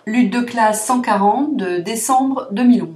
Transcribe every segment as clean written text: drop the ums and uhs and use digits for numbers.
Lutte de classe 140 de décembre 2011.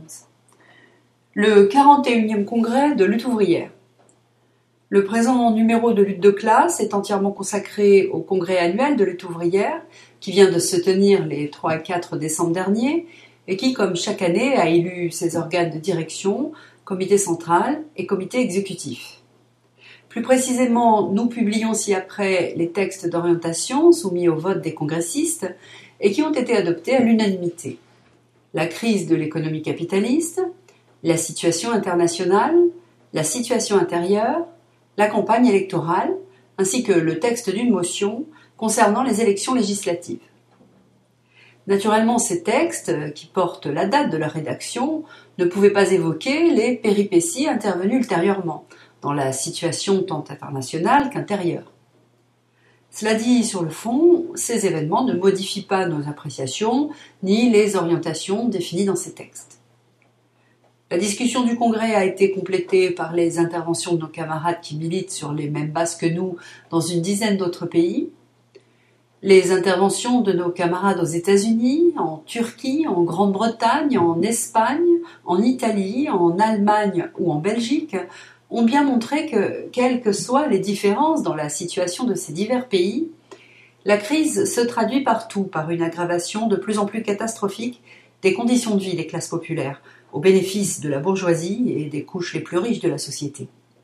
Le 41e congrès de lutte ouvrière. Le présent numéro de Lutte de classe est entièrement consacré au congrès annuel de lutte ouvrière qui vient de se tenir les 3 et 4 décembre dernier et qui, comme chaque année, a élu ses organes de direction, comité central et comité exécutif. Plus précisément, nous publions ci-après les textes d'orientation soumis au vote des congressistes et qui ont été adoptés à l'unanimité. La crise de l'économie capitaliste, la situation internationale, la situation intérieure, la campagne électorale, ainsi que le texte d'une motion concernant les élections législatives. Naturellement, ces textes, qui portent la date de leur rédaction, ne pouvaient pas évoquer les péripéties intervenues ultérieurement, dans la situation tant internationale qu'intérieure. Cela dit, sur le fond, ces événements ne modifient pas nos appréciations ni les orientations définies dans ces textes. La discussion du Congrès a été complétée par les interventions de nos camarades qui militent sur les mêmes bases que nous dans une dizaine d'autres pays, les interventions de nos camarades aux États-Unis, en Turquie, en Grande-Bretagne, en Espagne, en Italie, en Allemagne ou en Belgique ont bien montré que, quelles que soient les différences dans la situation de ces divers pays, la crise se traduit partout par une aggravation de plus en plus catastrophique des conditions de vie des classes populaires, au bénéfice de la bourgeoisie et des couches les plus riches de la société.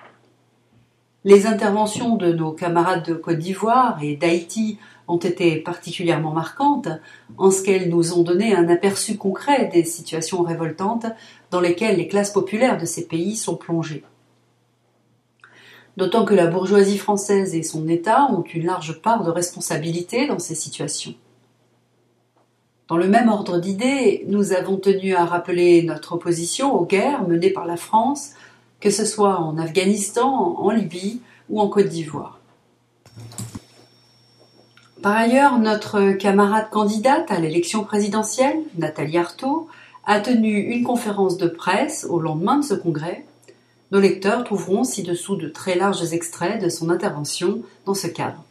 Les interventions de nos camarades de Côte d'Ivoire et d'Haïti ont été particulièrement marquantes en ce qu'elles nous ont donné un aperçu concret des situations révoltantes dans lesquelles les classes populaires de ces pays sont plongées. D'autant que la bourgeoisie française et son État ont une large part de responsabilité dans ces situations. Dans le même ordre d'idées, nous avons tenu à rappeler notre opposition aux guerres menées par la France, que ce soit en Afghanistan, en Libye ou en Côte d'Ivoire. Par ailleurs, notre camarade candidate à l'élection présidentielle, Nathalie Arthaud, a tenu une conférence de presse au lendemain de ce congrès. Nos lecteurs trouveront ci-dessous de très larges extraits de son intervention dans ce cadre.